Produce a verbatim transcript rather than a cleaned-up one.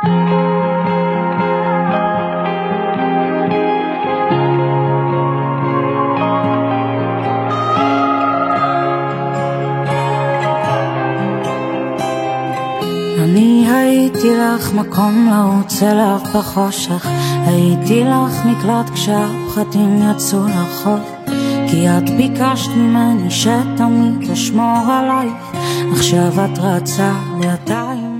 אני הייתי לך מקום לרוץ לך בחושך, הייתי לך מקלט כשהפחדים יצאו לרחוב, כי את ביקשת ממני שתמיד אשמור עלייך, עכשיו את רצה לידיים